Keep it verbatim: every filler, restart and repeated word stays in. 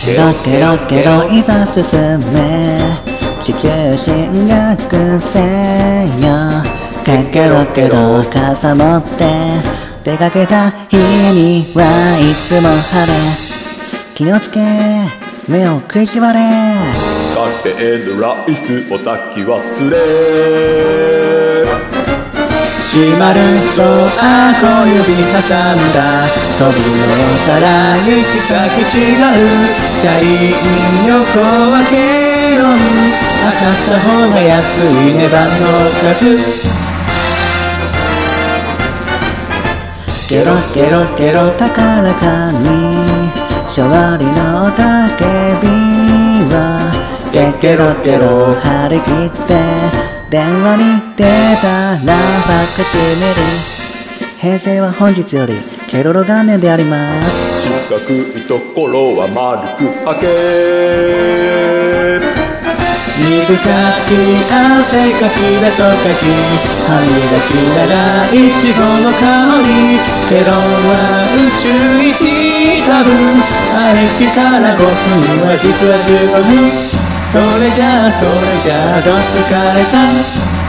ケロケロケロいざ進め地球進学生よ。ケケロケロ傘持って出かけた日にはいつも晴れ。気をつけ目を食いしばれ。 カレーのライスおたき忘れ。 閉まるドア小指挟んだ飛び乗ったら行き先違う。社員横はケロン当たった方が安い値段の数。ケロケロケロ高らかに勝利の叫びはケケロケロ張り切って電話に出たらバカしめり。平成は本日よりケロロ元年であります。 四角いところは丸く開け。 水かき汗かきべそかき歯磨きならいちごの香り。ケロは宇宙一多分駅からごふんは実はじゅうごふん。それじゃあそれじゃあどつかれさん。